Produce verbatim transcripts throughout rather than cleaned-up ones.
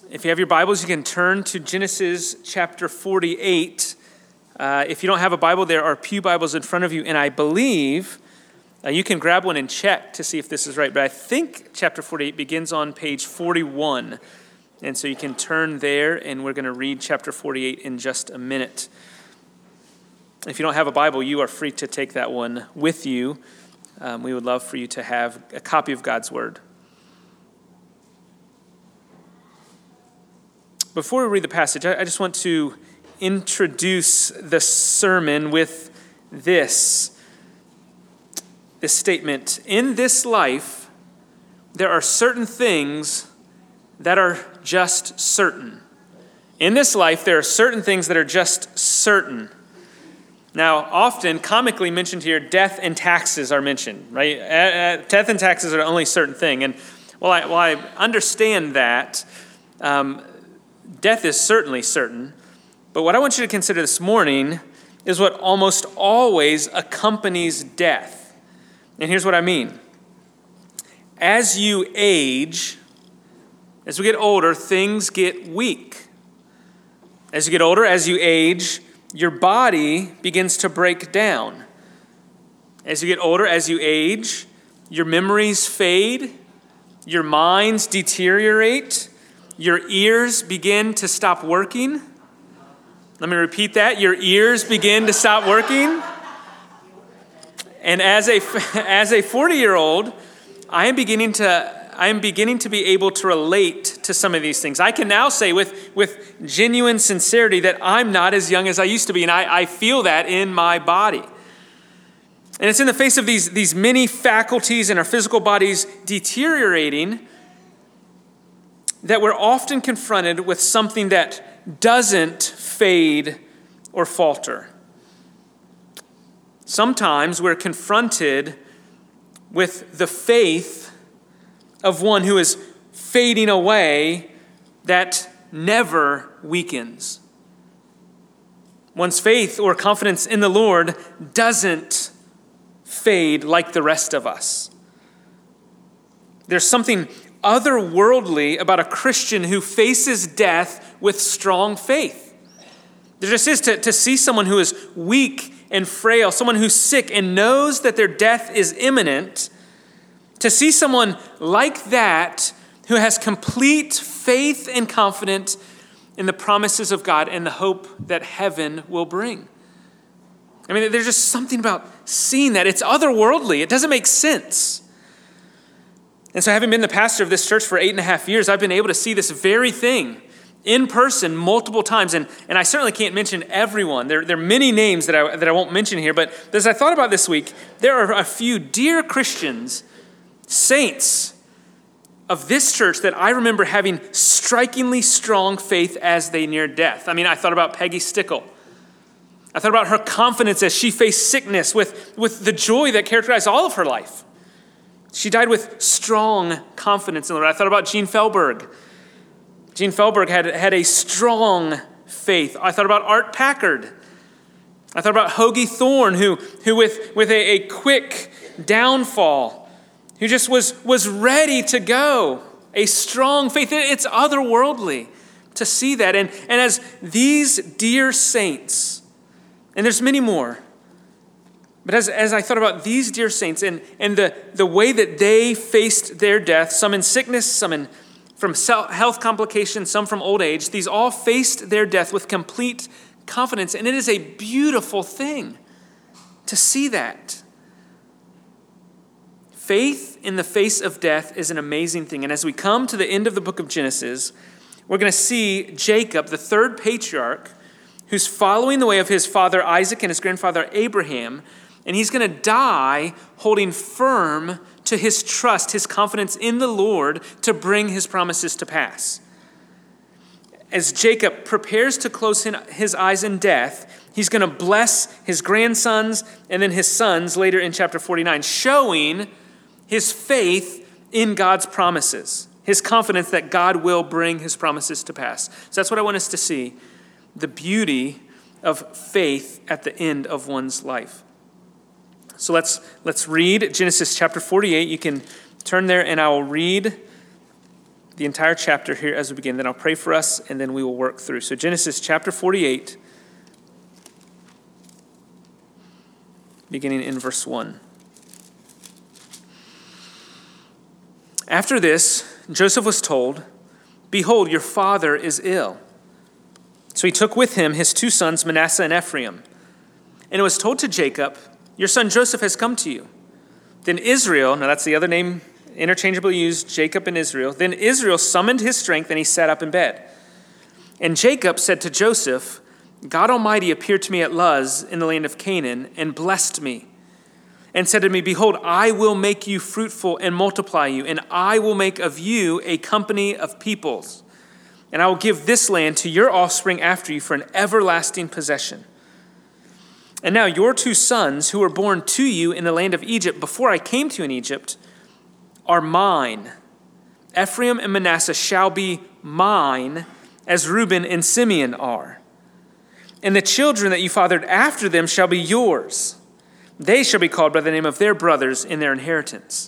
If you have your Bibles, you can turn to Genesis chapter forty-eight. Uh, if you don't have a Bible, there are pew Bibles in front of you, and I believe uh, you can grab one and check to see if this is right, but I think chapter forty-eight begins on page forty-one, and so you can turn there, and we're going to read chapter forty-eight in just a minute. If you don't have a Bible, you are free to take that one with you. Um, we would love for you to have a copy of God's Word. Before we read the passage, I just want to introduce the sermon with this, this statement. In this life, there are certain things that are just certain. In this life, there are certain things that are just certain. Now, often, comically mentioned here, death and taxes are mentioned, right? Uh, death and taxes are the only certain thing. And while I, while I understand that, um, death is certainly certain, but what I want you to consider this morning is what almost always accompanies death. And here's what I mean. As you age, as we get older, things get weak. As you get older, as you age, your body begins to break down. As you get older, as you age, your memories fade, your minds deteriorate, your ears begin to stop working. Let me repeat that. Your ears begin to stop working. And as a as a forty-year-old, I am beginning to I am beginning to be able to relate to some of these things. I can now say with, with genuine sincerity that I'm not as young as I used to be, and I, I feel that in my body. And it's in the face of these, these many faculties in our physical bodies deteriorating that we're often confronted with something that doesn't fade or falter. Sometimes we're confronted with the faith of one who is fading away that never weakens. One's faith or confidence in the Lord doesn't fade like the rest of us. There's something otherworldly about a Christian who faces death with strong faith. There just is to, to see someone who is weak and frail, someone who's sick and knows that their death is imminent. To see someone like that who has complete faith and confidence in the promises of God and the hope that heaven will bring. I mean, there's just something about seeing that. It's otherworldly. It doesn't make sense. And so having been the pastor of this church for eight and a half years, I've been able to see this very thing in person multiple times. And, and I certainly can't mention everyone. There, there are many names that I, that I won't mention here. But as I thought about this week, there are a few dear Christians, saints of this church that I remember having strikingly strong faith as they neared death. I mean, I thought about Peggy Stickle. I thought about her confidence as she faced sickness with, with the joy that characterized all of her life. She died with strong confidence in the Lord. I thought about Gene Felberg. Gene Felberg had, had a strong faith. I thought about Art Packard. I thought about Hoagie Thorne, who, who with, with a, a quick downfall, who just was, was ready to go. A strong faith. It's otherworldly to see that. And, and as these dear saints, and there's many more, but as, as I thought about these dear saints and, and the, the way that they faced their death, some in sickness, some in from health complications, some from old age, these all faced their death with complete confidence. And it is a beautiful thing to see that. Faith in the face of death is an amazing thing. And as we come to the end of the book of Genesis, we're going to see Jacob, the third patriarch, who's following the way of his father Isaac and his grandfather Abraham, and he's going to die holding firm to his trust, his confidence in the Lord to bring his promises to pass. As Jacob prepares to close his eyes in death, he's going to bless his grandsons and then his sons later in chapter forty-nine, showing his faith in God's promises, his confidence that God will bring his promises to pass. So that's what I want us to see, the beauty of faith at the end of one's life. So let's let's read Genesis chapter forty-eight. You can turn there and I will read the entire chapter here as we begin. Then I'll pray for us, and then we will work through. So Genesis chapter forty-eight, beginning in verse one. After this, Joseph was told, "Behold, your father is ill." So he took with him his two sons, Manasseh and Ephraim. And it was told to Jacob, "Your son Joseph has come to you." Then Israel, now that's the other name interchangeably used, Jacob and Israel. Then Israel summoned his strength, and he sat up in bed. And Jacob said to Joseph, "God Almighty appeared to me at Luz in the land of Canaan and blessed me, and said to me, Behold, I will make you fruitful and multiply you, and I will make of you a company of peoples. And I will give this land to your offspring after you for an everlasting possession. And now your two sons, who were born to you in the land of Egypt before I came to you in Egypt, are mine. Ephraim and Manasseh shall be mine, as Reuben and Simeon are. And the children that you fathered after them shall be yours. They shall be called by the name of their brothers in their inheritance.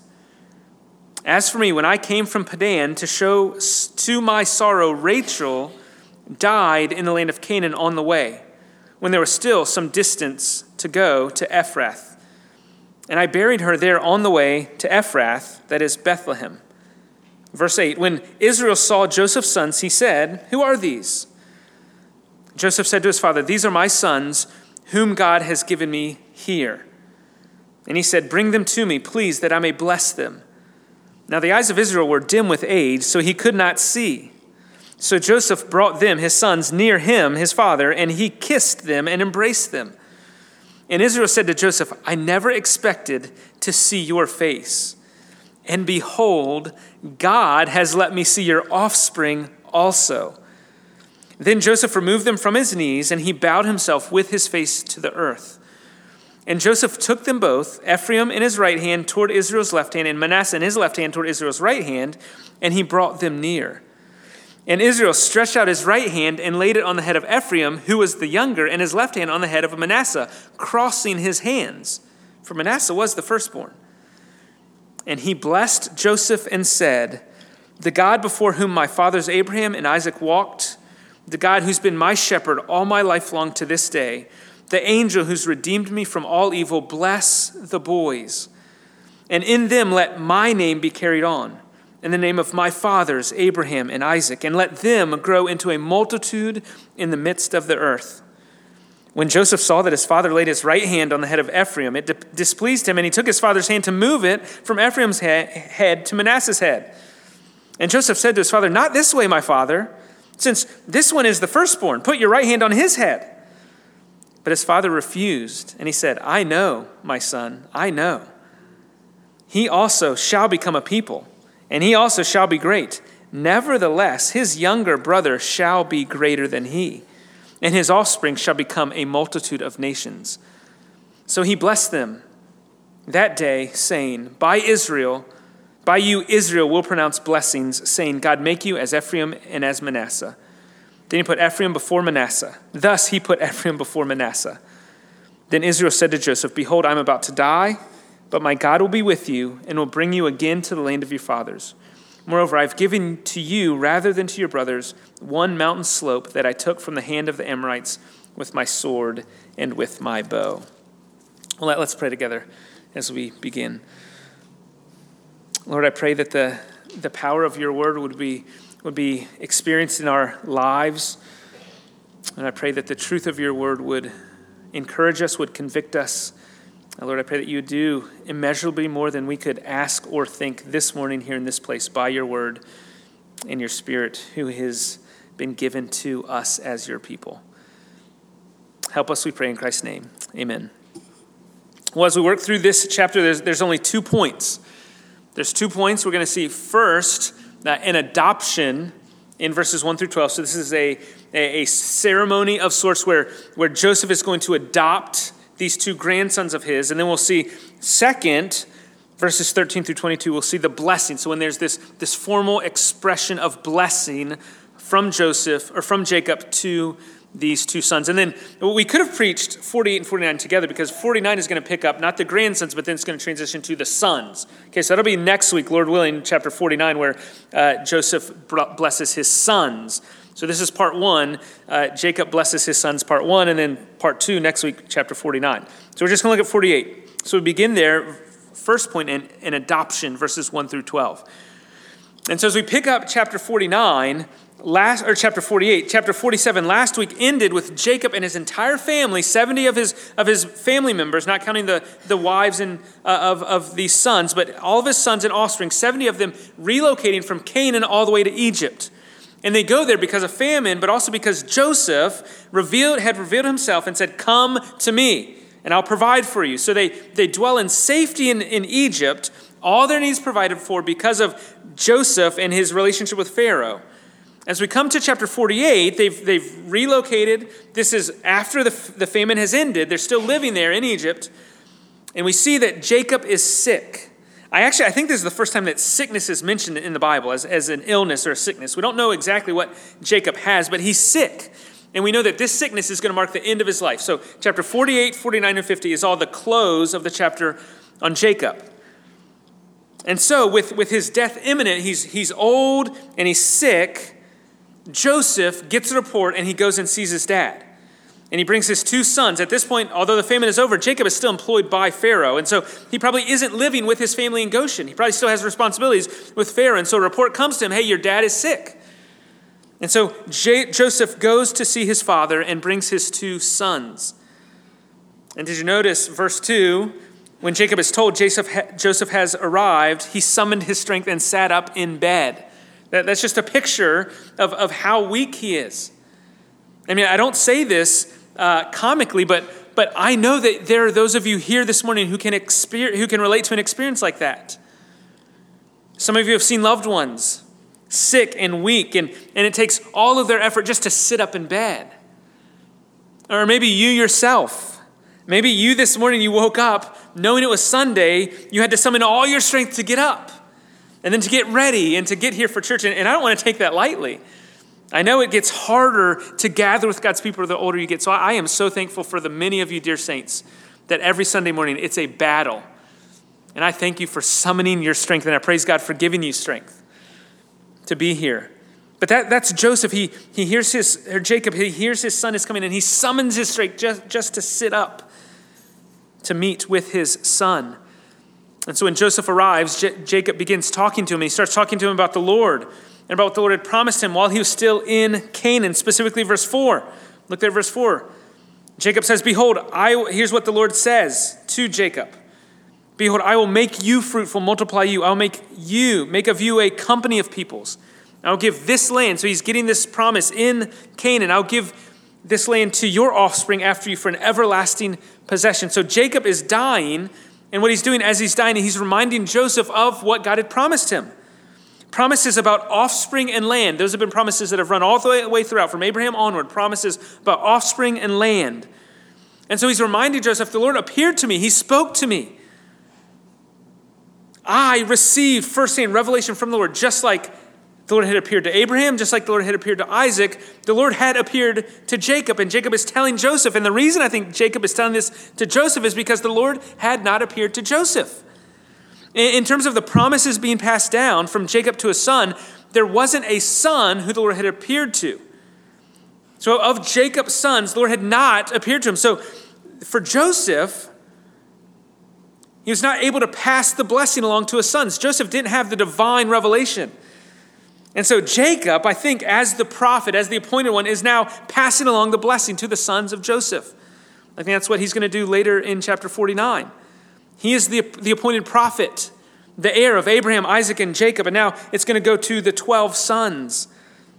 As for me, when I came from Padan to show to my sorrow, Rachel died in the land of Canaan on the way, when there was still some distance to go to Ephrath. And I buried her there on the way to Ephrath, that is Bethlehem." Verse eight, when Israel saw Joseph's sons, he said, "Who are these?" Joseph said to his father, "These are my sons, whom God has given me here." And he said, "Bring them to me, please, that I may bless them." Now the eyes of Israel were dim with age, so he could not see. So Joseph brought them, his sons, near him, his father, and he kissed them and embraced them. And Israel said to Joseph, "I never expected to see your face. And behold, God has let me see your offspring also." Then Joseph removed them from his knees, and he bowed himself with his face to the earth. And Joseph took them both, Ephraim in his right hand toward Israel's left hand, and Manasseh in his left hand toward Israel's right hand, and he brought them near. And Israel stretched out his right hand and laid it on the head of Ephraim, who was the younger, and his left hand on the head of Manasseh, crossing his hands, for Manasseh was the firstborn. And he blessed Joseph and said, "The God before whom my fathers Abraham and Isaac walked, the God who's been my shepherd all my life long to this day, the angel who's redeemed me from all evil, bless the boys. And in them let my name be carried on, in the name of my fathers, Abraham and Isaac, and let them grow into a multitude in the midst of the earth." When Joseph saw that his father laid his right hand on the head of Ephraim, it displeased him, and he took his father's hand to move it from Ephraim's head to Manasseh's head. And Joseph said to his father, "Not this way, my father, since this one is the firstborn. Put your right hand on his head." But his father refused, and he said, "I know, my son, I know. He also shall become a people, and he also shall be great. Nevertheless, his younger brother shall be greater than he, and his offspring shall become a multitude of nations." So he blessed them that day, saying, By Israel, by you Israel will pronounce blessings, saying, God make you as Ephraim and as Manasseh. Then he put Ephraim before Manasseh. Thus he put Ephraim before Manasseh. Then Israel said to Joseph, "Behold, I am about to die, but my God will be with you and will bring you again to the land of your fathers. Moreover, I have given to you, rather than to your brothers, one mountain slope that I took from the hand of the Amorites with my sword and with my bow." Well, let's pray together as we begin. Lord, I pray that the, the power of your word would be would be experienced in our lives. And I pray that the truth of your word would encourage us, would convict us. And Lord, I pray that you would do immeasurably more than we could ask or think this morning here in this place by your word and your spirit who has been given to us as your people. Help us, we pray in Christ's name. Amen. Well, as we work through this chapter, there's, there's only two points. There's two points we're going to see. First, Uh, an adoption in verses one through twelve. So this is a, a, a ceremony of sorts where, where Joseph is going to adopt these two grandsons of his. And then we'll see second, verses thirteen through twenty-two, we'll see the blessing. So when there's this, this formal expression of blessing from Joseph or from Jacob to these two sons. And then we could have preached forty-eight and forty-nine together because forty-nine is going to pick up not the grandsons, but then it's going to transition to the sons. Okay, so that'll be next week, Lord willing, chapter forty-nine, where uh, Joseph blesses his sons. So this is part one. Uh, Jacob blesses his sons, part one, and then part two next week, chapter forty-nine. So we're just going to look at forty-eight. So we begin there, first point in, in adoption, verses one through twelve. And so as we pick up chapter forty-nine, Last or chapter forty-eight, chapter forty-seven last week ended with Jacob and his entire family, seventy of his of his family members, not counting the, the wives and uh, of, of these sons, but all of his sons and offspring, seventy of them relocating from Canaan all the way to Egypt. And they go there because of famine, but also because Joseph revealed had revealed himself and said, "Come to me, and I'll provide for you." So they, they dwell in safety in, in Egypt, all their needs provided for because of Joseph and his relationship with Pharaoh. As we come to chapter forty-eight, they've, they've relocated. This is after the, the famine has ended. They're still living there in Egypt. And we see that Jacob is sick. I actually, I think this is the first time that sickness is mentioned in the Bible as, as an illness or a sickness. We don't know exactly what Jacob has, but he's sick. And we know that this sickness is going to mark the end of his life. So chapter forty-eight, forty-nine, and fifty is all the close of the chapter on Jacob. And so with, with his death imminent, he's, he's old and he's sick. Joseph gets a report and he goes and sees his dad. And he brings his two sons. At this point, although the famine is over, Jacob is still employed by Pharaoh. And so he probably isn't living with his family in Goshen. He probably still has responsibilities with Pharaoh. And so a report comes to him, hey, your dad is sick. And so J- Joseph goes to see his father and brings his two sons. And did you notice verse two? When Jacob is told Joseph, ha- Joseph has arrived, he summoned his strength and sat up in bed. That's just a picture of, of how weak he is. I mean, I don't say this uh, comically, but but I know that there are those of you here this morning who can experience, who can relate to an experience like that. Some of you have seen loved ones sick and weak, and, and it takes all of their effort just to sit up in bed. Or maybe you yourself. Maybe you this morning, you woke up knowing it was Sunday, you had to summon all your strength to get up. And then to get ready and to get here for church. And I don't want to take that lightly. I know it gets harder to gather with God's people the older you get. So I am so thankful for the many of you, dear saints, that every Sunday morning it's a battle. And I thank you for summoning your strength. And I praise God for giving you strength to be here. But that, that's Joseph. He, he hears his, or Jacob, he hears his son is coming and he summons his strength just, just to sit up to meet with his son. And so when Joseph arrives, J- Jacob begins talking to him. He starts talking to him about the Lord and about what the Lord had promised him while he was still in Canaan, specifically verse four. Look there, verse four. Jacob says, behold, I, here's what the Lord says to Jacob. Behold, I will make you fruitful, multiply you. I'll make you, make of you a company of peoples. I'll give this land. So he's getting this promise in Canaan. I'll give this land to your offspring after you for an everlasting possession. So Jacob is dying. And what he's doing as he's dying, he's reminding Joseph of what God had promised him. Promises about offspring and land. Those have been promises that have run all the way throughout, from Abraham onward, promises about offspring and land. And so he's reminding Joseph, the Lord appeared to me. He spoke to me. I received firsthand revelation from the Lord, just like the Lord had appeared to Abraham, just like the Lord had appeared to Isaac. The Lord had appeared to Jacob, and Jacob is telling Joseph. And the reason I think Jacob is telling this to Joseph is because the Lord had not appeared to Joseph. In terms of the promises being passed down from Jacob to his son, there wasn't a son who the Lord had appeared to. So of Jacob's sons, the Lord had not appeared to him. So for Joseph, he was not able to pass the blessing along to his sons. Joseph didn't have the divine revelation. And so Jacob, I think, as the prophet, as the appointed one, is now passing along the blessing to the sons of Joseph. I think that's what he's going to do later in chapter forty-nine. He is the, the appointed prophet, the heir of Abraham, Isaac, and Jacob. And now it's going to go to the twelve sons.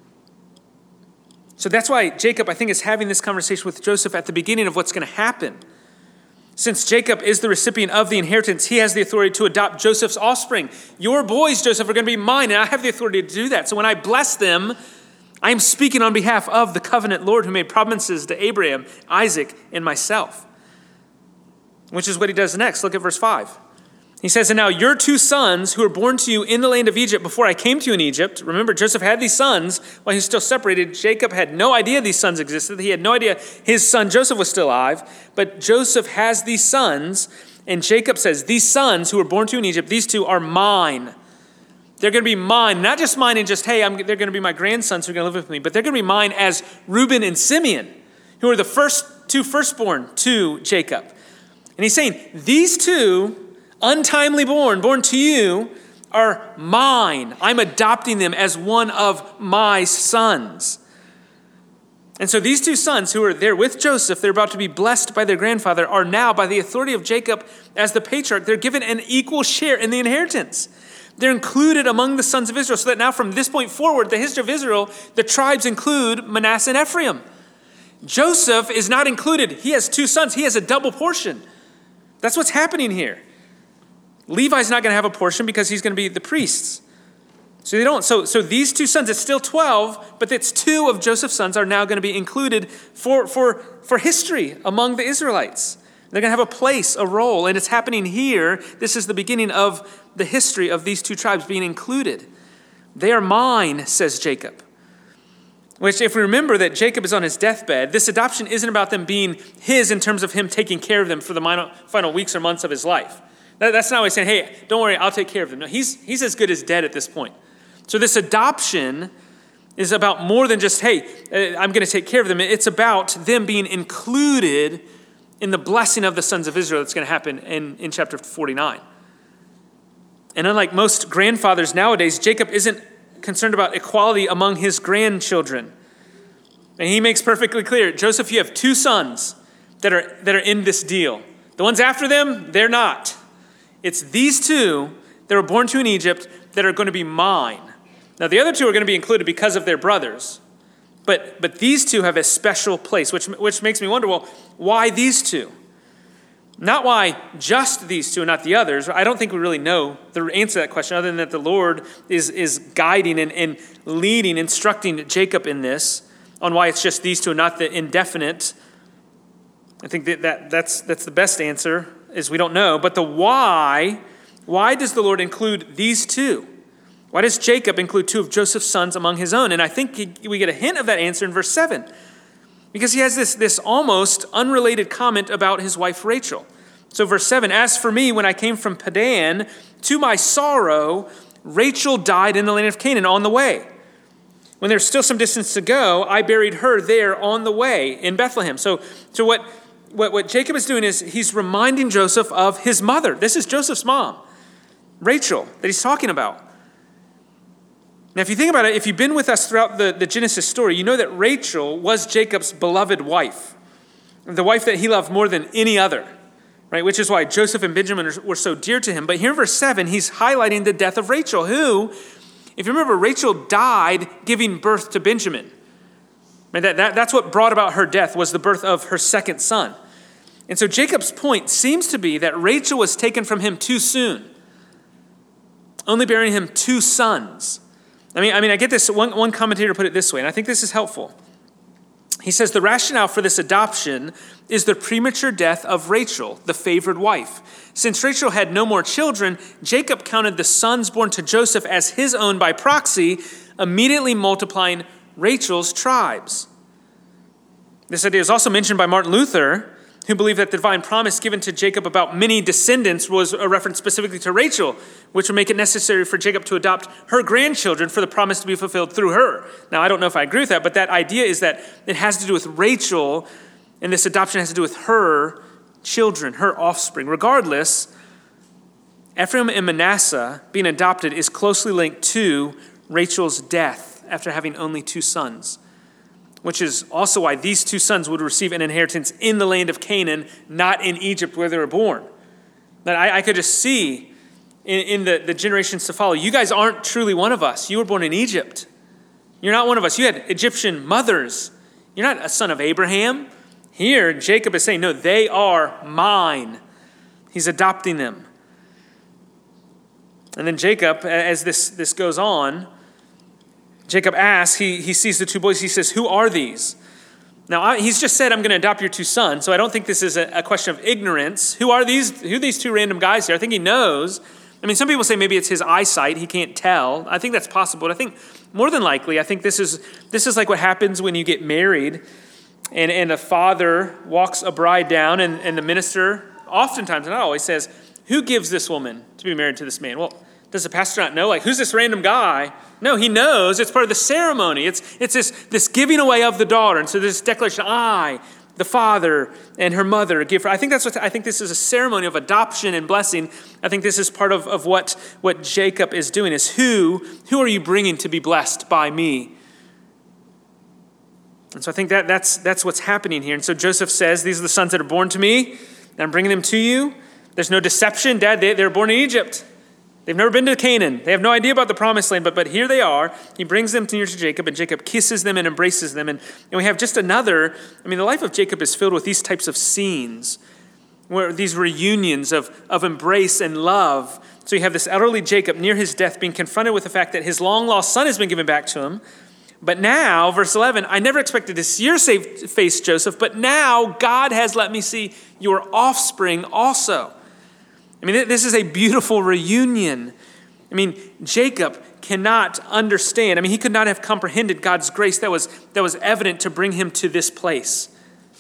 So that's why Jacob, I think, is having this conversation with Joseph at the beginning of what's going to happen. Since Jacob is the recipient of the inheritance, he has the authority to adopt Joseph's offspring. Your boys, Joseph, are going to be mine, and I have the authority to do that. So when I bless them, I am speaking on behalf of the covenant Lord who made promises to Abraham, Isaac, and myself. Which is what he does next. Look at verse five. He says, and now your two sons who were born to you in the land of Egypt before I came to you in Egypt. Remember, Joseph had these sons while he was still separated. Jacob had no idea these sons existed. He had no idea his son Joseph was still alive. But Joseph has these sons, and Jacob says, these sons who were born to you in Egypt, these two are mine. They're going to be mine, not just mine and just, hey, I'm, they're going to be my grandsons who are going to live with me, but they're going to be mine as Reuben and Simeon, who are the first two firstborn to Jacob. And he's saying, these two untimely born, born to you, are mine. I'm adopting them as one of my sons. And so these two sons who are there with Joseph, they're about to be blessed by their grandfather, are now, by the authority of Jacob as the patriarch, they're given an equal share in the inheritance. They're included among the sons of Israel, so that now from this point forward, the history of Israel, the tribes include Manasseh and Ephraim. Joseph is not included. He has two sons. He has a double portion. That's what's happening here. Levi's not going to have a portion because he's going to be the priests. So they don't. So, so these two sons, it's still twelve, but it's two of Joseph's sons are now going to be included for, for, for history among the Israelites. They're going to have a place, a role, and it's happening here. This is the beginning of the history of these two tribes being included. They are mine, says Jacob. Which, if we remember that Jacob is on his deathbed, this adoption isn't about them being his in terms of him taking care of them for the final weeks or months of his life. That's not what he's saying, hey, don't worry, I'll take care of them. No, he's, he's as good as dead at this point. So this adoption is about more than just, hey, I'm going to take care of them. It's about them being included in the blessing of the sons of Israel that's going to happen in, in chapter forty-nine. And unlike most grandfathers nowadays, Jacob isn't concerned about equality among his grandchildren. And he makes perfectly clear, Joseph, you have two sons that are, that are in this deal. The ones after them, they're not. It's these two that were born to in Egypt that are going to be mine. Now, the other two are going to be included because of their brothers. But, but these two have a special place, which, which makes me wonder, well, why these two? Not why just these two and not the others. I don't think we really know the answer to that question, other than that the Lord is, is guiding and, and leading, instructing Jacob in this on why it's just these two and not the indefinite. I think that, that that's, that's the best answer. Is we don't know, but the why, why does the Lord include these two? Why does Jacob include two of Joseph's sons among his own? And I think he, we get a hint of that answer in verse seven, because he has this, this almost unrelated comment about his wife Rachel. So verse seven, as for me, when I came from Padan, to my sorrow, Rachel died in the land of Canaan on the way. When there's still some distance to go, I buried her there on the way in Bethlehem. So, so what What, what Jacob is doing is he's reminding Joseph of his mother. This is Joseph's mom, Rachel, that he's talking about. Now, if you think about it, if you've been with us throughout the, the Genesis story, you know that Rachel was Jacob's beloved wife, the wife that he loved more than any other, right? Which is why Joseph and Benjamin were so dear to him. But here in verse seven, he's highlighting the death of Rachel, who, if you remember, Rachel died giving birth to Benjamin. That, that, that's what brought about her death, was the birth of her second son. And so Jacob's point seems to be that Rachel was taken from him too soon, only bearing him two sons. I mean, I mean, I get this. One, one commentator put it this way, and I think this is helpful. He says the rationale for this adoption is the premature death of Rachel, the favored wife. Since Rachel had no more children, Jacob counted the sons born to Joseph as his own by proxy, immediately multiplying Rachel's tribes. This idea is also mentioned by Martin Luther, who believed that the divine promise given to Jacob about many descendants was a reference specifically to Rachel, which would make it necessary for Jacob to adopt her grandchildren for the promise to be fulfilled through her. Now, I don't know if I agree with that, but that idea is that it has to do with Rachel, and this adoption has to do with her children, her offspring. Regardless, Ephraim and Manasseh being adopted is closely linked to Rachel's death after having only two sons, which is also why these two sons would receive an inheritance in the land of Canaan, not in Egypt where they were born. That I, I could just see in, in the, the generations to follow, you guys aren't truly one of us. You were born in Egypt. You're not one of us. You had Egyptian mothers. You're not a son of Abraham. Here, Jacob is saying, no, they are mine. He's adopting them. And then Jacob, as this, this goes on, Jacob asks, he, he sees the two boys, he says, who are these? Now, I, he's just said, I'm going to adopt your two sons, so I don't think this is a, a question of ignorance. Who are these Who are these two random guys here? I think he knows. I mean, some people say maybe it's his eyesight. He can't tell. I think that's possible. But I think more than likely, I think this is this is like what happens when you get married and, and a father walks a bride down and, and the minister oftentimes, not always, says, who gives this woman to be married to this man? Well, does the pastor not know? Like, who's this random guy? No, he knows. It's part of the ceremony. It's it's this, this giving away of the daughter. And so this declaration, I, the father and her mother, give her. I think that's what I think this is a ceremony of adoption and blessing. I think this is part of, of what, what Jacob is doing is who, who are you bringing to be blessed by me? And so I think that that's that's what's happening here. And so Joseph says, these are the sons that are born to me, and I'm bringing them to you. There's no deception. Dad, they, they're born in Egypt. They've never been to Canaan. They have no idea about the promised land, but, but here they are. He brings them near to Jacob, and Jacob kisses them and embraces them. And, and we have just another, I mean, the life of Jacob is filled with these types of scenes, where these reunions of, of embrace and love. So you have this elderly Jacob near his death being confronted with the fact that his long-lost son has been given back to him. But now, verse eleven, I never expected to see your face, Joseph, but now God has let me see your offspring also. I mean, this is a beautiful reunion. I mean, Jacob cannot understand. I mean, he could not have comprehended God's grace that was, that was evident to bring him to this place.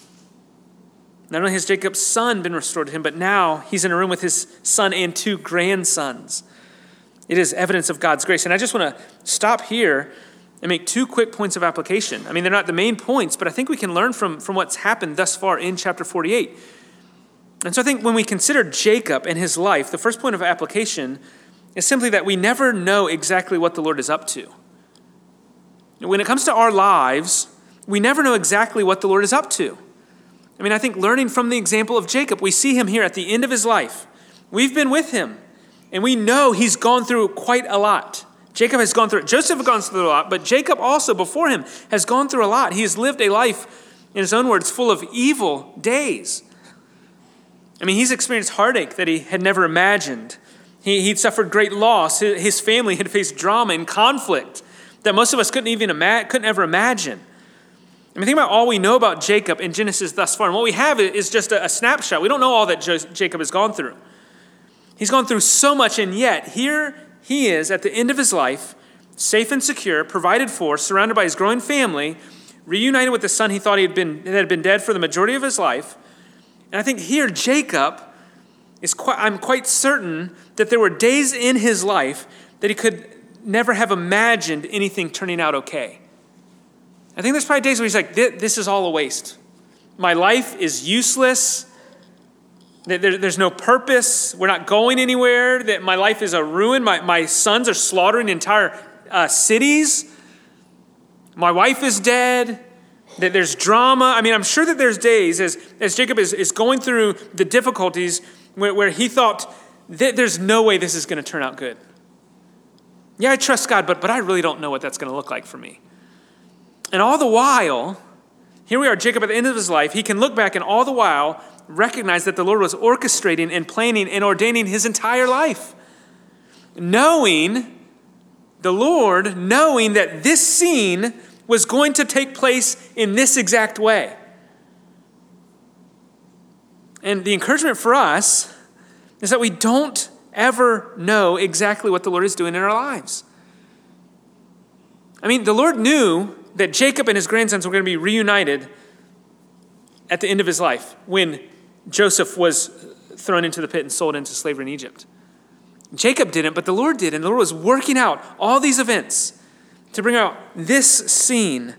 Not only has Jacob's son been restored to him, but now he's in a room with his son and two grandsons. It is evidence of God's grace. And I just want to stop here and make two quick points of application. I mean, they're not the main points, but I think we can learn from, from what's happened thus far in chapter forty-eight. And so I think when we consider Jacob and his life, the first point of application is simply that we never know exactly what the Lord is up to. When it comes to our lives, we never know exactly what the Lord is up to. I mean, I think learning from the example of Jacob, we see him here at the end of his life. We've been with him, and we know he's gone through quite a lot. Jacob has gone through it. Joseph has gone through a lot, but Jacob also before him has gone through a lot. He has lived a life, in his own words, full of evil days. I mean, he's experienced heartache that he had never imagined. He, he'd suffered great loss. His family had faced drama and conflict that most of us couldn't even ima- couldn't ever imagine. I mean, think about all we know about Jacob in Genesis thus far. And what we have is just a, a snapshot. We don't know all that jo- Jacob has gone through. He's gone through so much, and yet here he is at the end of his life, safe and secure, provided for, surrounded by his growing family, reunited with the son he thought he had been, that had been dead for the majority of his life. And I think here Jacob is quite, I'm quite certain that there were days in his life that he could never have imagined anything turning out okay. I think there's probably days where he's like, this is all a waste. My life is useless. There, there's no purpose. We're not going anywhere. That my life is a ruin. My, my sons are slaughtering entire uh, cities. My wife is dead. That there's drama. I mean, I'm sure that there's days as, as Jacob is, is going through the difficulties where, where he thought, that there's no way this is going to turn out good. Yeah, I trust God, but, but I really don't know what that's going to look like for me. And all the while, here we are, Jacob at the end of his life, he can look back and all the while recognize that the Lord was orchestrating and planning and ordaining his entire life. Knowing, the Lord, knowing that this scene was going to take place in this exact way. And the encouragement for us is that we don't ever know exactly what the Lord is doing in our lives. I mean, the Lord knew that Jacob and his grandsons were going to be reunited at the end of his life when Joseph was thrown into the pit and sold into slavery in Egypt. Jacob didn't, but the Lord did, and the Lord was working out all these events to bring out this scene.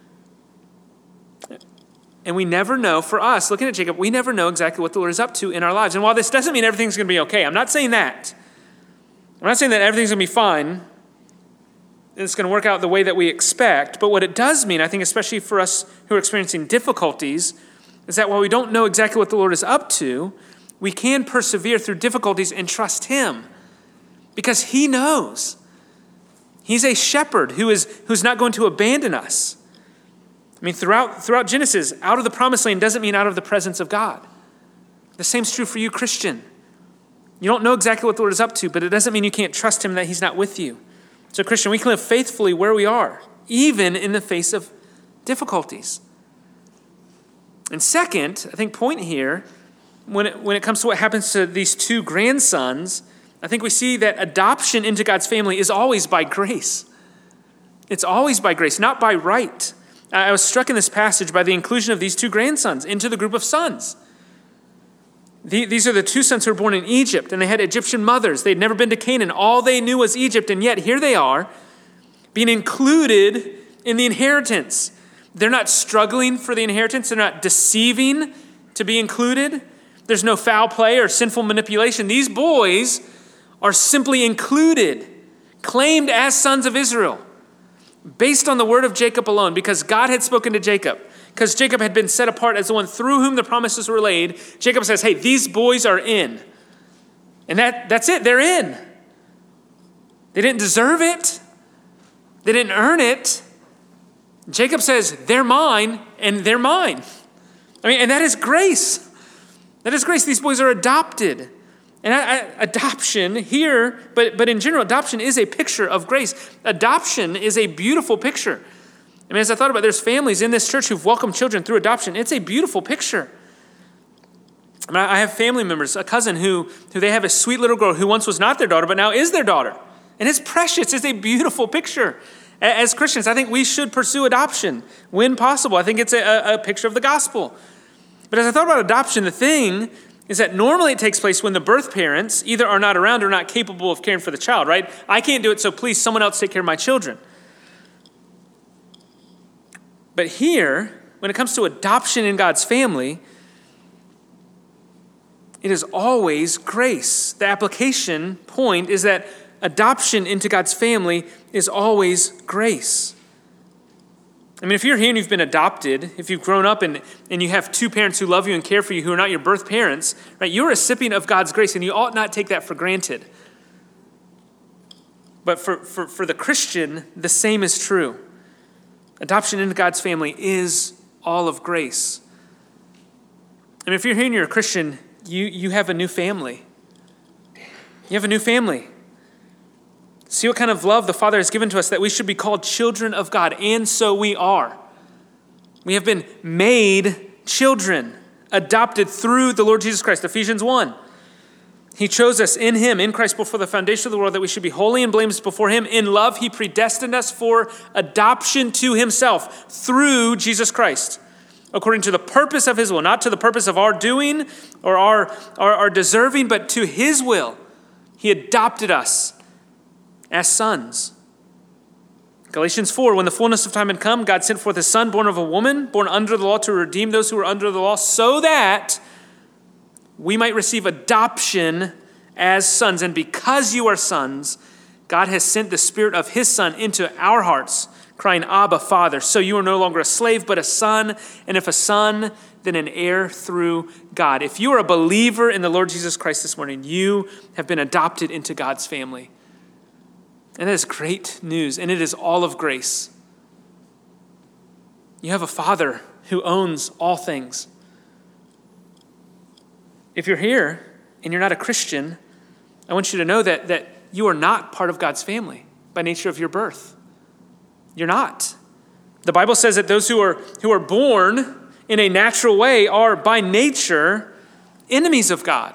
And we never know, for us, looking at Jacob, we never know exactly what the Lord is up to in our lives. And while this doesn't mean everything's going to be okay, I'm not saying that. I'm not saying that everything's going to be fine. It's going to work out the way that we expect. But what it does mean, I think, especially for us who are experiencing difficulties, is that while we don't know exactly what the Lord is up to, we can persevere through difficulties and trust him because he knows. He's a shepherd who is who's not going to abandon us. I mean, throughout, throughout Genesis, out of the promised land doesn't mean out of the presence of God. The same's true for you, Christian. You don't know exactly what the Lord is up to, but it doesn't mean you can't trust him that he's not with you. So, Christian, we can live faithfully where we are, even in the face of difficulties. And second, I think point here, when it, when it comes to what happens to these two grandsons, I think we see that adoption into God's family is always by grace. It's always by grace, not by right. I was struck in this passage by the inclusion of these two grandsons into the group of sons. The, these are the two sons who were born in Egypt, and they had Egyptian mothers. They'd never been to Canaan. All they knew was Egypt, and yet here they are being included in the inheritance. They're not struggling for the inheritance. They're not deceiving to be included. There's no foul play or sinful manipulation. These boys are simply included, claimed as sons of Israel, based on the word of Jacob alone, because God had spoken to Jacob, because Jacob had been set apart as the one through whom the promises were laid. Jacob says, hey, these boys are in. And that, that's it, they're in. They didn't deserve it. They didn't earn it. Jacob says, they're mine, and they're mine. I mean, and that is grace. That is grace. These boys are adopted. And I, I, adoption here, but, but in general, adoption is a picture of grace. Adoption is a beautiful picture. I mean, as I thought about it, there's families in this church who've welcomed children through adoption. It's a beautiful picture. I mean, I have family members, a cousin who, who they have a sweet little girl who once was not their daughter, but now is their daughter. And it's precious. It's a beautiful picture. As Christians, I think we should pursue adoption when possible. I think it's a, a picture of the gospel. But as I thought about adoption, the thing is that normally it takes place when the birth parents either are not around or not capable of caring for the child, right? I can't do it, so please someone else take care of my children. But here, when it comes to adoption in God's family, it is always grace. The application point is that adoption into God's family is always grace. I mean, if you're here and you've been adopted, if you've grown up and, and you have two parents who love you and care for you who are not your birth parents, right, you're a recipient of God's grace, and you ought not take that for granted. But for, for, for the Christian, the same is true. Adoption into God's family is all of grace. And if you're here and you're a Christian, you, you have a new family. You have a new family. See what kind of love the Father has given to us, that we should be called children of God, and so we are. We have been made children, adopted through the Lord Jesus Christ. Ephesians one. He chose us in him, in Christ, before the foundation of the world, that we should be holy and blameless before him. In love, he predestined us for adoption to himself through Jesus Christ, according to the purpose of his will, not to the purpose of our doing or our, our, our deserving, but to his will. He adopted us as sons. Galatians four, when the fullness of time had come, God sent forth his son, born of a woman, born under the law, to redeem those who were under the law, so that we might receive adoption as sons. And because you are sons, God has sent the Spirit of his Son into our hearts, crying, Abba, Father. So you are no longer a slave, but a son. And if a son, then an heir through God. If you are a believer in the Lord Jesus Christ this morning, you have been adopted into God's family. And that is great news, and it is all of grace. You have a Father who owns all things. If you're here and you're not a Christian, I want you to know that, that you are not part of God's family by nature of your birth. You're not. The Bible says that those who are, who are born in a natural way are by nature enemies of God.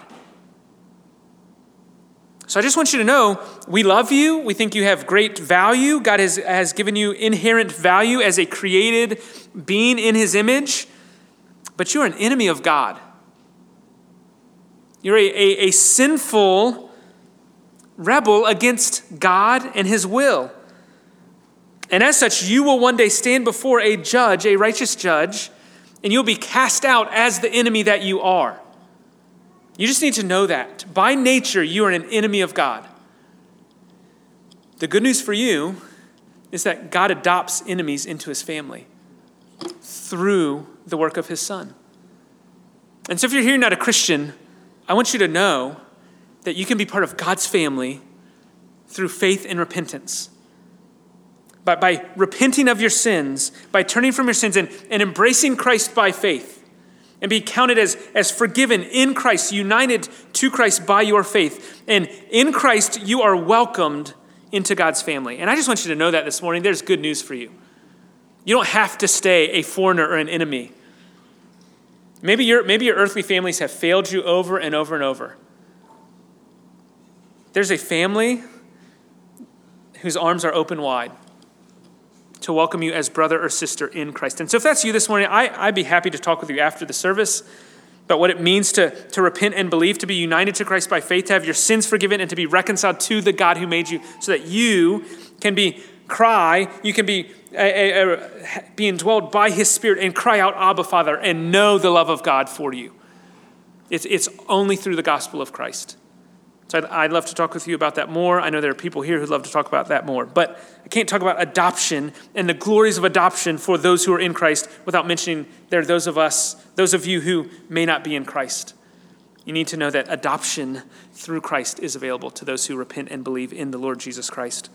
So I just want you to know, we love you. We think you have great value. God has, has given you inherent value as a created being in his image, but you're an enemy of God. You're a, a, a sinful rebel against God and his will. And as such, you will one day stand before a judge, a righteous judge, and you'll be cast out as the enemy that you are. You just need to know that. By nature, you are an enemy of God. The good news for you is that God adopts enemies into his family through the work of his Son. And so if you're here not a Christian, I want you to know that you can be part of God's family through faith and repentance. By, by repenting of your sins, by turning from your sins and, and embracing Christ by faith, and be counted as, as forgiven in Christ, united to Christ by your faith. And in Christ, you are welcomed into God's family. And I just want you to know that this morning. There's good news for you. You don't have to stay a foreigner or an enemy. Maybe your, maybe your earthly families have failed you over and over and over. There's a family whose arms are open wide to welcome you as brother or sister in Christ. And so if that's you this morning, I, I'd be happy to talk with you after the service about what it means to, to repent and believe, to be united to Christ by faith, to have your sins forgiven, and to be reconciled to the God who made you, so that you can be cry, you can be a, a, a, be indwelled by his Spirit and cry out, Abba, Father, and know the love of God for you. It's, it's only through the gospel of Christ. So I'd, I'd love to talk with you about that more. I know there are people here who'd love to talk about that more, but I can't talk about adoption and the glories of adoption for those who are in Christ without mentioning there are those of us, those of you who may not be in Christ. You need to know that adoption through Christ is available to those who repent and believe in the Lord Jesus Christ.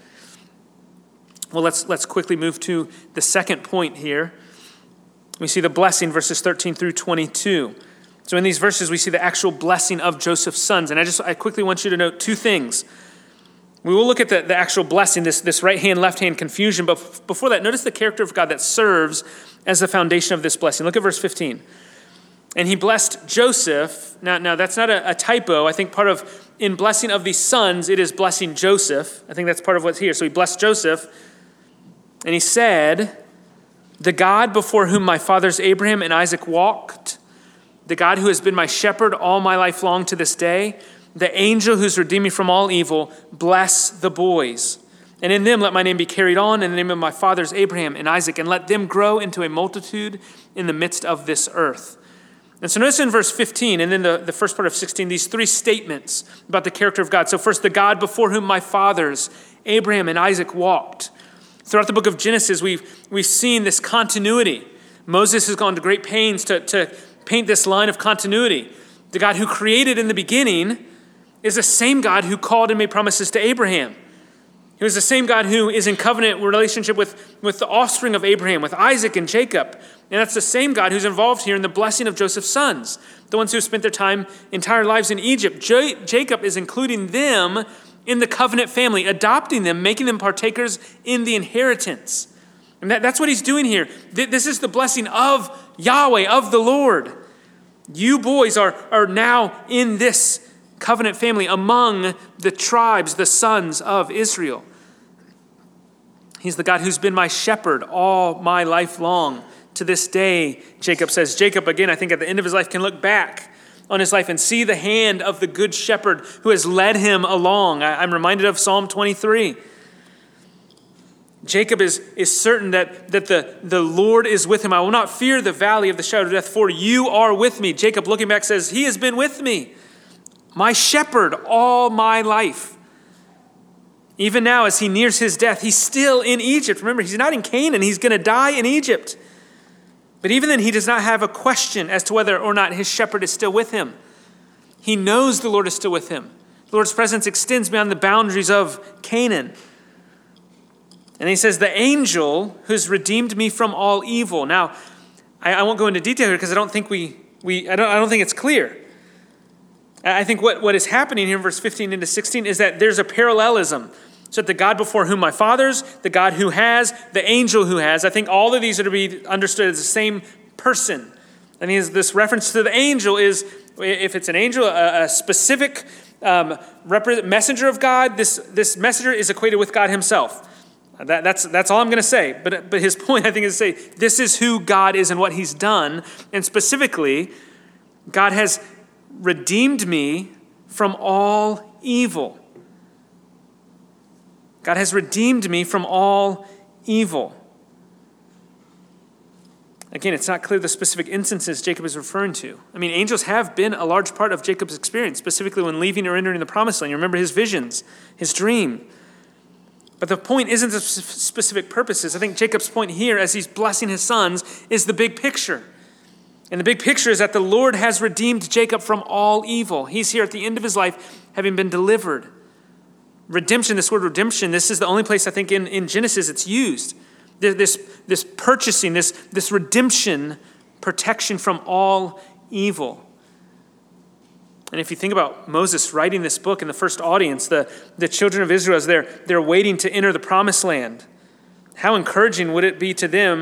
Well, let's let's quickly move to the second point here. We see the blessing, verses thirteen through twenty-two. So in these verses, we see the actual blessing of Joseph's sons. And I just I quickly want you to note two things. We will look at the, the actual blessing, this, this right-hand, left-hand confusion. But f- before that, notice the character of God that serves as the foundation of this blessing. Look at verse fifteen. And he blessed Joseph. Now, now that's not a, a typo. I think part of, in blessing of these sons, it is blessing Joseph. I think that's part of what's here. So he blessed Joseph. And he said, the God before whom my fathers Abraham and Isaac walked, the God who has been my shepherd all my life long to this day, the angel who's redeemed me from all evil, bless the boys. And in them let my name be carried on in the name of my fathers Abraham and Isaac, and let them grow into a multitude in the midst of this earth. And so notice in verse fifteen, and then the, the first part of sixteen, these three statements about the character of God. So first, the God before whom my fathers Abraham and Isaac walked. Throughout the book of Genesis, we've, we've seen this continuity. Moses has gone to great pains to, to paint this line of continuity. The God who created in the beginning is the same God who called and made promises to Abraham. He was the same God who is in covenant relationship with, with the offspring of Abraham, with Isaac and Jacob. And that's the same God who's involved here in the blessing of Joseph's sons, the ones who spent their time, entire lives in Egypt. J- Jacob is including them in the covenant family, adopting them, making them partakers in the inheritance. And that, that's what he's doing here. This is the blessing of Yahweh, of the Lord. You boys are, are now in this covenant family among the tribes, the sons of Israel. He's the God who's been my shepherd all my life long. To this day, Jacob says. Jacob, again, I think at the end of his life can look back on his life and see the hand of the good shepherd who has led him along. I'm reminded of Psalm twenty-three. Jacob is, is certain that, that the, the Lord is with him. I will not fear the valley of the shadow of death, for you are with me. Jacob, looking back, says, he has been with me, my shepherd all my life. Even now, as he nears his death, he's still in Egypt. Remember, he's not in Canaan. He's going to die in Egypt. But even then, he does not have a question as to whether or not his shepherd is still with him. He knows the Lord is still with him. The Lord's presence extends beyond the boundaries of Canaan. And he says, the angel who's redeemed me from all evil. Now, I, I won't go into detail here because I don't think we, we I don't I don't think it's clear. I think what, what is happening here in verse fifteen into sixteen is that there's a parallelism. So that the God before whom my fathers, the God who has, the angel who has, I think all of these are to be understood as the same person. And this reference to the angel is, if it's an angel, a, a specific um, rep- messenger of God, this, this messenger is equated with God himself. That, that's, that's all I'm going to say. But, but his point, I think, is to say, this is who God is and what he's done. And specifically, God has redeemed me from all evil. God has redeemed me from all evil. Again, it's not clear the specific instances Jacob is referring to. I mean, angels have been a large part of Jacob's experience, specifically when leaving or entering the promised land. You remember his visions, his dream. But the point isn't the specific purposes. I think Jacob's point here, as he's blessing his sons, is the big picture. And the big picture is that the Lord has redeemed Jacob from all evil. He's here at the end of his life, having been delivered. Redemption, this word redemption, this is the only place I think in, in Genesis it's used. This, this purchasing, this, this redemption, protection from all evil. And if you think about Moses writing this book in the first audience, the, the children of Israel, as they're, they're waiting to enter the promised land, how encouraging would it be to them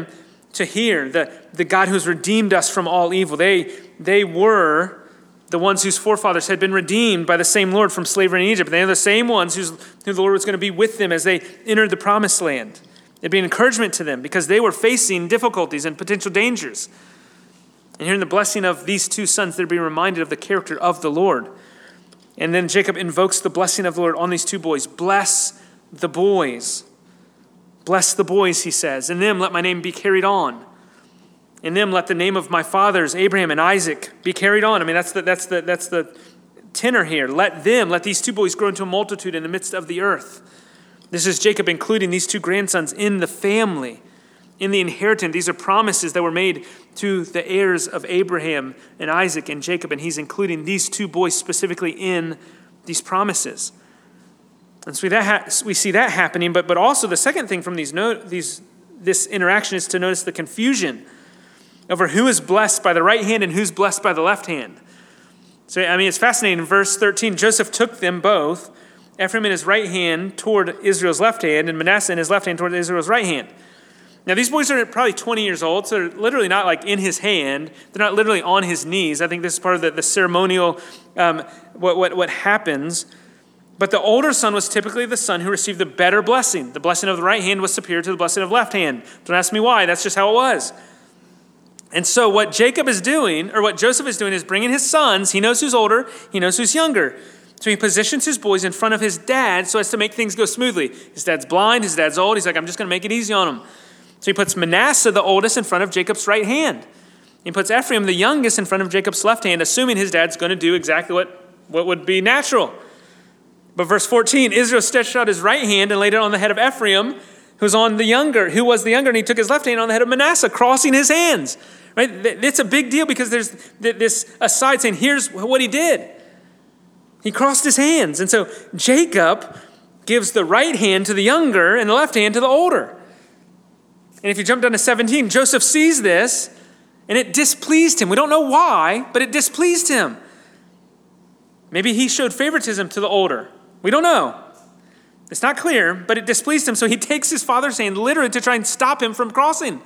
to hear, the, the God who has redeemed us from all evil. They, they were the ones whose forefathers had been redeemed by the same Lord from slavery in Egypt. They are the same ones whose, who the Lord was going to be with them as they entered the promised land. It'd be an encouragement to them because they were facing difficulties and potential dangers. And hearing the blessing of these two sons, they'd be reminded of the character of the Lord. And then Jacob invokes the blessing of the Lord on these two boys. Bless the boys. Bless the boys, he says. In them let my name be carried on. In them let the name of my fathers, Abraham and Isaac, be carried on. I mean, that's the, that's the, that's the tenor here. Let them, let these two boys grow into a multitude in the midst of the earth. This is Jacob including these two grandsons in the family, in the inheritance. These are promises that were made to the heirs of Abraham and Isaac and Jacob, and he's including these two boys specifically in these promises. And so that ha- we see that happening, but, but also the second thing from these, no- these this interaction is to notice the confusion over who is blessed by the right hand and who's blessed by the left hand. So, I mean, it's fascinating. In verse thirteen, Joseph took them both, Ephraim in his right hand toward Israel's left hand, and Manasseh in his left hand toward Israel's right hand. Now, these boys are probably twenty years old, so they're literally not like in his hand. They're not literally on his knees. I think this is part of the, the ceremonial, um, what, what, what happens. But the older son was typically the son who received the better blessing. The blessing of the right hand was superior to the blessing of the left hand. Don't ask me why. That's just how it was. And so what Jacob is doing, or what Joseph is doing, is bringing his sons. He knows who's older. He knows who's younger. So he positions his boys in front of his dad so as to make things go smoothly. His dad's blind. His dad's old. He's like, I'm just going to make it easy on him. So he puts Manasseh, the oldest, in front of Jacob's right hand. He puts Ephraim, the youngest, in front of Jacob's left hand, assuming his dad's going to do exactly what, what would be natural. But verse fourteen, Israel stretched out his right hand and laid it on the head of Ephraim, who's on the younger, who was the younger, and he took his left hand on the head of Manasseh, crossing his hands. Right? It's a big deal because there's this aside saying, here's what he did. He crossed his hands. And so Jacob gives the right hand to the younger and the left hand to the older. And if you jump down to seventeen, Joseph sees this and it displeased him. We don't know why, but it displeased him. Maybe he showed favoritism to the older. We don't know. It's not clear, but it displeased him. So he takes his father's hand literally to try and stop him from crossing.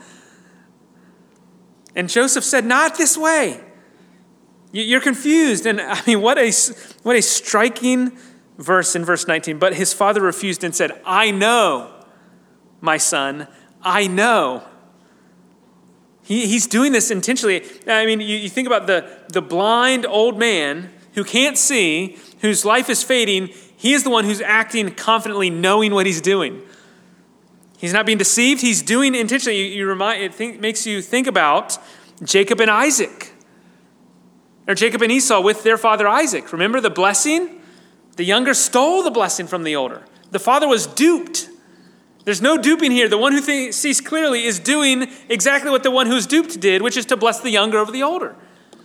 And Joseph said, not this way. You're confused. And I mean, what a, what a striking verse in verse nineteen. But his father refused and said, I know, my son, I know. He, he's doing this intentionally. I mean, you, you think about the, the blind old man who can't see, whose life is fading. He is the one who's acting confidently, knowing what he's doing. He's not being deceived. He's doing intentionally. You, you remind, it think, makes you think about Jacob and Isaac. Or Jacob and Esau with their father Isaac. Remember the blessing? The younger stole the blessing from the older. The father was duped. There's no duping here. The one who th- sees clearly is doing exactly what the one who's duped did, which is to bless the younger over the older.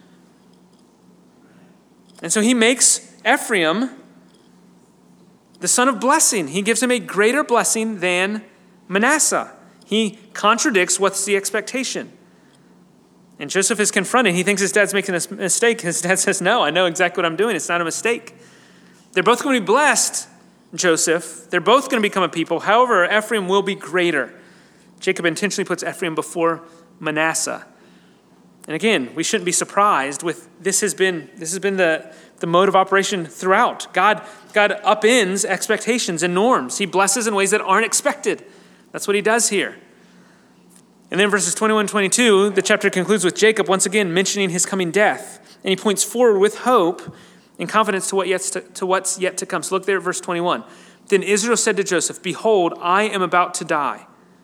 And so he makes Ephraim the son of blessing. He gives him a greater blessing than Manasseh. He contradicts what's the expectation. And Joseph is confronted. He thinks his dad's making a mistake. His dad says, no, I know exactly what I'm doing. It's not a mistake. They're both going to be blessed, Joseph. They're both going to become a people. However, Ephraim will be greater. Jacob intentionally puts Ephraim before Manasseh. And again, we shouldn't be surprised with this has been this has been the, the mode of operation throughout. God, God upends expectations and norms. He blesses in ways that aren't expected. That's what he does here. And then verses twenty-one and twenty-two, the chapter concludes with Jacob once again mentioning his coming death. And he points forward with hope and confidence to, what yet to, to what's yet to come. So look there at verse twenty-one. Then Israel said to Joseph, behold, I am about to die.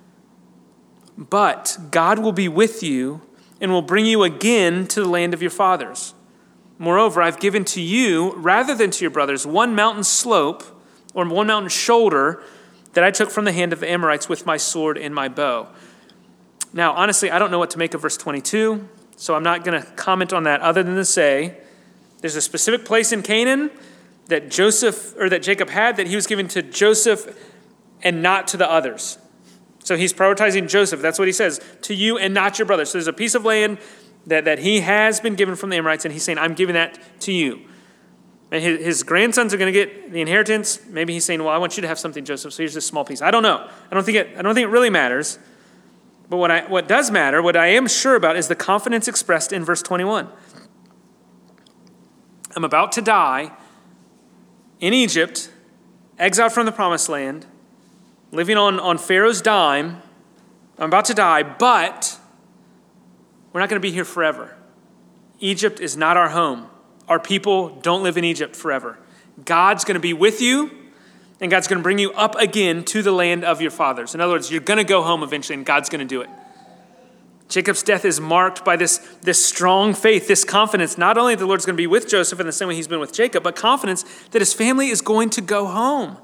But God will be with you and will bring you again to the land of your fathers. Moreover, I've given to you, rather than to your brothers, one mountain slope or one mountain shoulder that I took from the hand of the Amorites with my sword and my bow. Now, honestly, I don't know what to make of verse twenty-two, so I'm not going to comment on that other than to say there's a specific place in Canaan that Joseph or that Jacob had that he was given to Joseph and not to the others. So he's prioritizing Joseph. That's what he says, to you and not your brothers. So there's a piece of land that, that he has been given from the Amorites, and he's saying, I'm giving that to you. And his, his grandsons are going to get the inheritance. Maybe he's saying, well, I want you to have something, Joseph, so here's this small piece. I don't know. I don't think it, I don't think it really matters. But what I what does matter, what I am sure about, is the confidence expressed in verse twenty-one. I'm about to die in Egypt, exiled from the promised land, living on, on Pharaoh's dime. I'm about to die, but we're not going to be here forever. Egypt is not our home. Our people don't live in Egypt forever. God's going to be with you, and God's going to bring you up again to the land of your fathers. In other words, you're going to go home eventually, and God's going to do it. Jacob's death is marked by this, this strong faith, this confidence, not only that the Lord's going to be with Joseph in the same way he's been with Jacob, but confidence that his family is going to go home.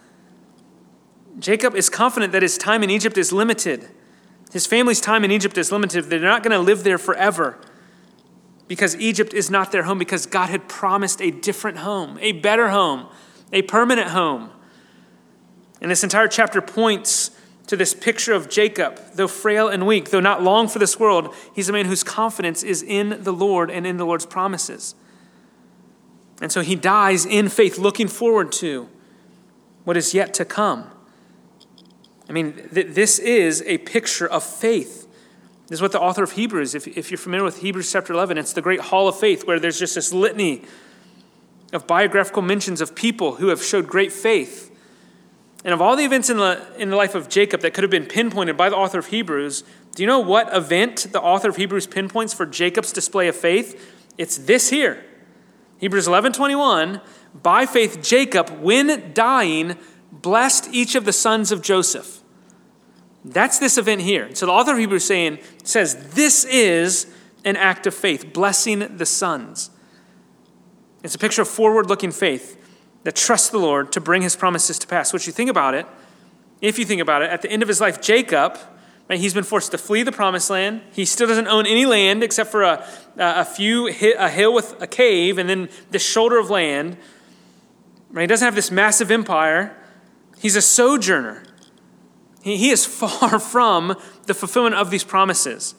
Jacob is confident that his time in Egypt is limited. His family's time in Egypt is limited. They're not going to live there forever because Egypt is not their home, because God had promised a different home, a better home, a permanent home. And this entire chapter points to this picture of Jacob. Though frail and weak, though not long for this world, he's a man whose confidence is in the Lord and in the Lord's promises. And so he dies in faith, looking forward to what is yet to come. I mean, th- this is a picture of faith. This is what the author of Hebrews, if, if you're familiar with Hebrews chapter eleven, it's the great hall of faith where there's just this litany of biographical mentions of people who have showed great faith. And of all the events in the, in the life of Jacob that could have been pinpointed by the author of Hebrews, do you know what event the author of Hebrews pinpoints for Jacob's display of faith? It's this here. Hebrews eleven twenty-one, by faith Jacob, when dying, blessed each of the sons of Joseph. That's this event here. So the author of Hebrews saying, says this is an act of faith, blessing the sons. It's a picture of forward-looking faith that trusts the Lord to bring his promises to pass. Which you think about it, if you think about it, at the end of his life, Jacob, right, he's been forced to flee the promised land. He still doesn't own any land except for a, a few, a hill with a cave and then this shoulder of land. Right? He doesn't have this massive empire. He's a sojourner. He, he is far from the fulfillment of these promises.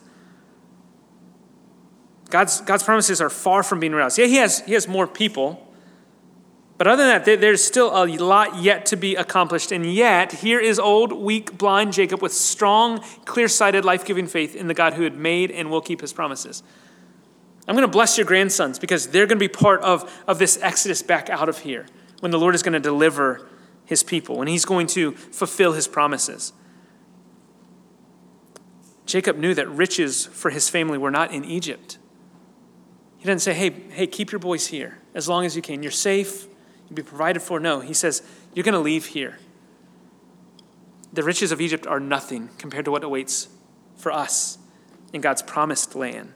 God's, God's promises are far from being realized. Yeah, he has, he has more people. But other than that, there's still a lot yet to be accomplished. And yet, here is old, weak, blind Jacob with strong, clear-sighted, life-giving faith in the God who had made and will keep his promises. I'm going to bless your grandsons because they're going to be part of, of this exodus back out of here when the Lord is going to deliver his people, when he's going to fulfill his promises. Jacob knew that riches for his family were not in Egypt. He doesn't say, hey, hey, keep your boys here as long as you can. You're safe. Be provided for. No, he says, you're going to leave here. The riches of Egypt are nothing compared to what awaits for us in God's promised land.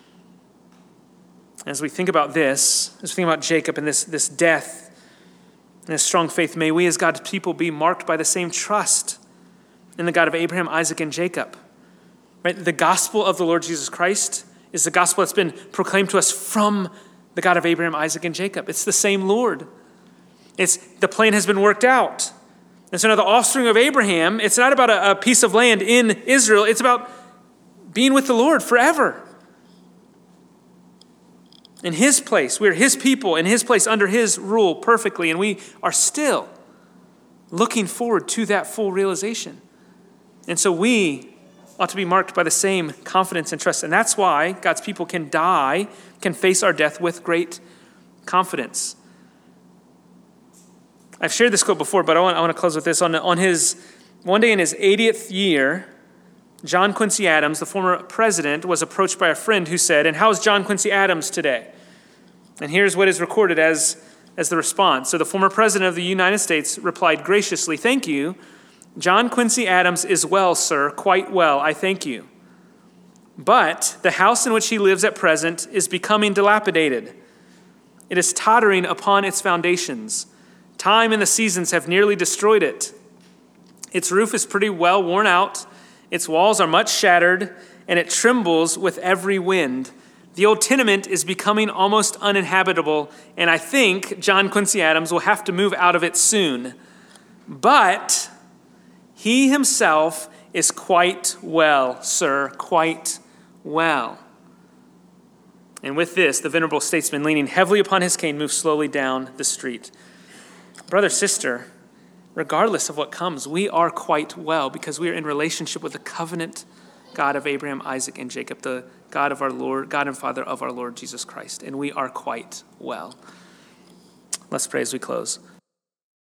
As we think about this, as we think about Jacob and this, this death and this strong faith, may we as God's people be marked by the same trust in the God of Abraham, Isaac, and Jacob. Right? The gospel of the Lord Jesus Christ is the gospel that's been proclaimed to us from the God of Abraham, Isaac, and Jacob. It's the same Lord. It's the plan has been worked out. And so now the offspring of Abraham, it's not about a, a piece of land in Israel. It's about being with the Lord forever. In his place, we're his people in his place under his rule perfectly. And we are still looking forward to that full realization. And so we ought to be marked by the same confidence and trust. And that's why God's people can die, can face our death with great confidence. I've shared this quote before, but I want, I want to close with this. On, on his, one day in his eightieth year, John Quincy Adams, the former president, was approached by a friend who said, and how's John Quincy Adams today? And here's what is recorded as, as the response. So the former president of the United States replied graciously, thank you. John Quincy Adams is well, sir, quite well, I thank you. But the house in which he lives at present is becoming dilapidated. It is tottering upon its foundations. Time and the seasons have nearly destroyed it. Its roof is pretty well worn out. Its walls are much shattered, and it trembles with every wind. The old tenement is becoming almost uninhabitable, and I think John Quincy Adams will have to move out of it soon. But he himself is quite well, sir, quite well. And with this, the venerable statesman, leaning heavily upon his cane, moves slowly down the street. Brother, sister, regardless of what comes, we are quite well because we are in relationship with the covenant God of Abraham, Isaac, and Jacob, the God of our Lord, God and Father of our Lord Jesus Christ, and we are quite well. Let's pray as we close.